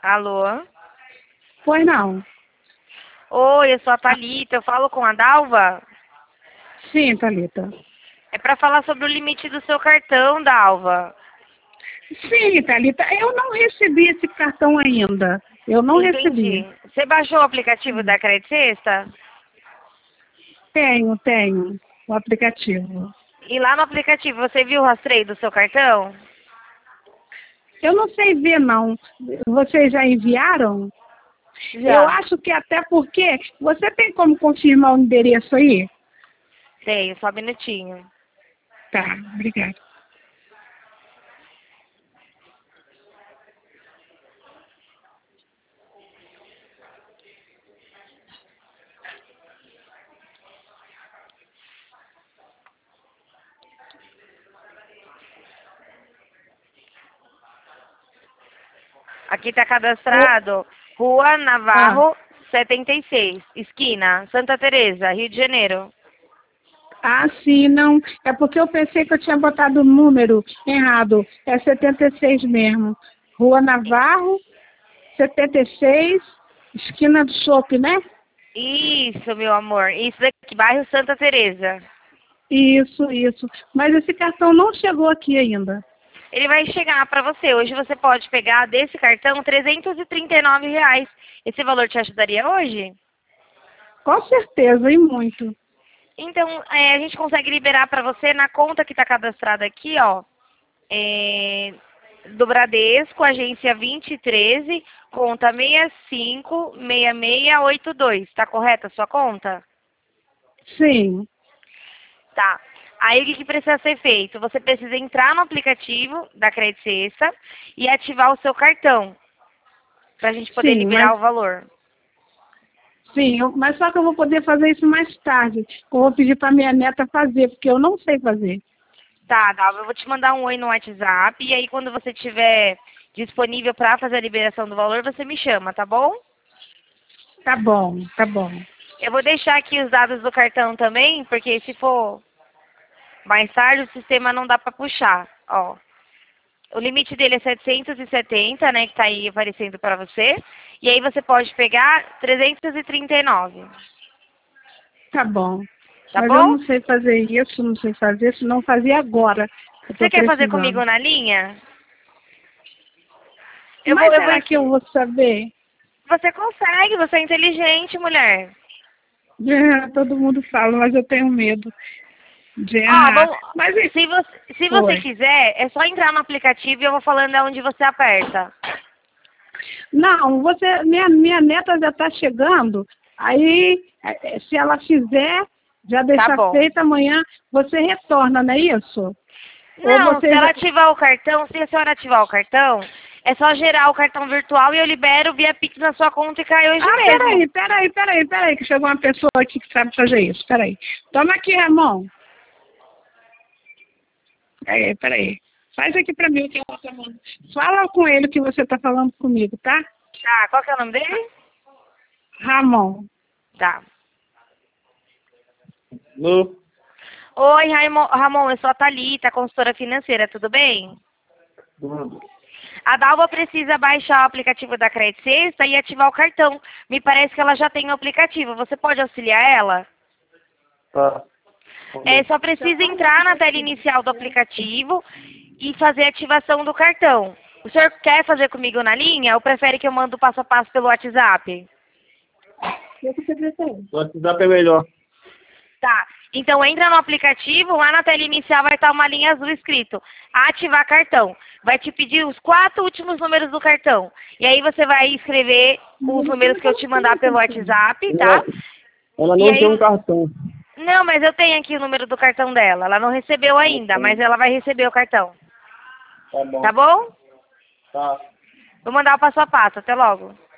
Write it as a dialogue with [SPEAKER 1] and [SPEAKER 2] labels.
[SPEAKER 1] Alô?
[SPEAKER 2] Pois não.
[SPEAKER 1] Oi, eu sou a Thalita, eu falo com a Dalva?
[SPEAKER 2] Sim, Thalita.
[SPEAKER 1] É para falar sobre o limite do seu cartão, Dalva.
[SPEAKER 2] Sim, Thalita, eu não recebi esse cartão ainda. Eu não
[SPEAKER 1] Entendi.
[SPEAKER 2] recebi.
[SPEAKER 1] Você baixou o aplicativo da Crédito Sexta?
[SPEAKER 2] Tenho o aplicativo.
[SPEAKER 1] E lá no aplicativo você viu o rastreio do seu cartão?
[SPEAKER 2] Eu não sei ver, não. Vocês já enviaram? Eu
[SPEAKER 1] Já.
[SPEAKER 2] acho que até porque... Você tem como confirmar o endereço aí?
[SPEAKER 1] Tenho, só um minutinho.
[SPEAKER 2] Tá, obrigada.
[SPEAKER 1] Aqui está cadastrado Rua
[SPEAKER 2] Ah,
[SPEAKER 1] Navarro 76, esquina, Santa Teresa, Rio de Janeiro.
[SPEAKER 2] sim, não. É porque eu pensei que eu tinha botado o número errado. É 76 mesmo. Rua Navarro, 76, esquina do Chopp, né?
[SPEAKER 1] Isso, meu amor. Isso daqui, bairro Santa Teresa.
[SPEAKER 2] Isso. Mas esse cartão não chegou aqui ainda.
[SPEAKER 1] Ele vai chegar para você. Hoje você pode pegar desse cartão R$ 339. Esse valor te ajudaria hoje?
[SPEAKER 2] Com certeza, e muito.
[SPEAKER 1] Então, a gente consegue liberar para você na conta que está cadastrada aqui, ó. Do Bradesco, agência 2013, conta 656682. Está correta a sua conta?
[SPEAKER 2] Sim,
[SPEAKER 1] Tá. Aí o que precisa ser feito? Você precisa entrar no aplicativo da Crédito Sexta e ativar o seu cartão para a gente poder
[SPEAKER 2] sim,
[SPEAKER 1] liberar o valor.
[SPEAKER 2] mas só que eu vou poder fazer isso mais tarde. Eu vou pedir para minha neta fazer, porque eu não sei fazer.
[SPEAKER 1] Tá, Dalva, eu vou te mandar um oi no WhatsApp e aí quando você tiver disponível para fazer a liberação do valor, você me chama, tá bom?
[SPEAKER 2] Tá bom, tá bom.
[SPEAKER 1] Eu vou deixar aqui os dados do cartão também, porque se for mais tarde o sistema não dá para puxar, ó. O limite dele é 770, né, que tá aí aparecendo para você. E aí você pode pegar 339,
[SPEAKER 2] Tá bom.
[SPEAKER 1] tá
[SPEAKER 2] Mas eu
[SPEAKER 1] bom?
[SPEAKER 2] não sei fazer isso, não sei fazer, se não fazia agora. Eu
[SPEAKER 1] Você
[SPEAKER 2] tô
[SPEAKER 1] quer fazer
[SPEAKER 2] precisando.
[SPEAKER 1] comigo na linha?
[SPEAKER 2] Mas
[SPEAKER 1] Eu vou
[SPEAKER 2] será que eu vou saber?
[SPEAKER 1] Você consegue, você é inteligente, mulher.
[SPEAKER 2] Todo mundo fala, mas eu tenho medo de
[SPEAKER 1] Ó,
[SPEAKER 2] errar.
[SPEAKER 1] vamos.
[SPEAKER 2] Mas
[SPEAKER 1] Se você
[SPEAKER 2] foi.
[SPEAKER 1] quiser, é só entrar no aplicativo e eu vou falando aonde você aperta.
[SPEAKER 2] Não, minha neta já está chegando. Aí, se ela fizer, já
[SPEAKER 1] Tá
[SPEAKER 2] deixar
[SPEAKER 1] bom.
[SPEAKER 2] feita amanhã, você retorna, não é isso? Ou
[SPEAKER 1] Não, se
[SPEAKER 2] você
[SPEAKER 1] ela
[SPEAKER 2] já...
[SPEAKER 1] ativar o cartão, se a senhora ativar o cartão, é só gerar o cartão virtual e eu libero via Pix na sua conta e cai hoje mesmo.
[SPEAKER 2] Peraí, que chegou uma pessoa aqui que sabe fazer isso. Peraí. Toma aqui, Ramon. Peraí. Faz aqui pra mim o que eu tô falando. Fala com ele que você tá falando comigo, tá?
[SPEAKER 1] Tá, qual que é o nome dele?
[SPEAKER 2] Ramon.
[SPEAKER 1] Tá.
[SPEAKER 3] Alô?
[SPEAKER 1] Oi, Ramon, eu sou a Thalita, consultora financeira, tudo bem?
[SPEAKER 3] Tudo.
[SPEAKER 1] A Dalva precisa baixar o aplicativo da Crédito Sexta e ativar o cartão. Me parece que ela já tem o aplicativo. Você pode auxiliar ela?
[SPEAKER 3] Tá.
[SPEAKER 1] Só precisa entrar na tela inicial do aplicativo e fazer a ativação do cartão. O senhor quer fazer comigo na linha ou prefere que eu mando o passo a passo pelo WhatsApp?
[SPEAKER 3] O WhatsApp é melhor.
[SPEAKER 1] Tá. Então entra no aplicativo, lá na tela inicial vai estar uma linha azul escrito ativar cartão. Vai te pedir os 4 últimos números do cartão. E aí você vai escrever os números que eu te mandar pelo WhatsApp, tá?
[SPEAKER 3] Ela
[SPEAKER 1] E
[SPEAKER 3] não tem
[SPEAKER 1] aí.
[SPEAKER 3] um cartão.
[SPEAKER 1] Não, mas eu tenho aqui o número do cartão dela. Ela não recebeu ainda, mas ela vai receber o cartão.
[SPEAKER 3] Tá bom.
[SPEAKER 1] Tá bom?
[SPEAKER 3] Tá.
[SPEAKER 1] Vou mandar o passo a passo. Até logo.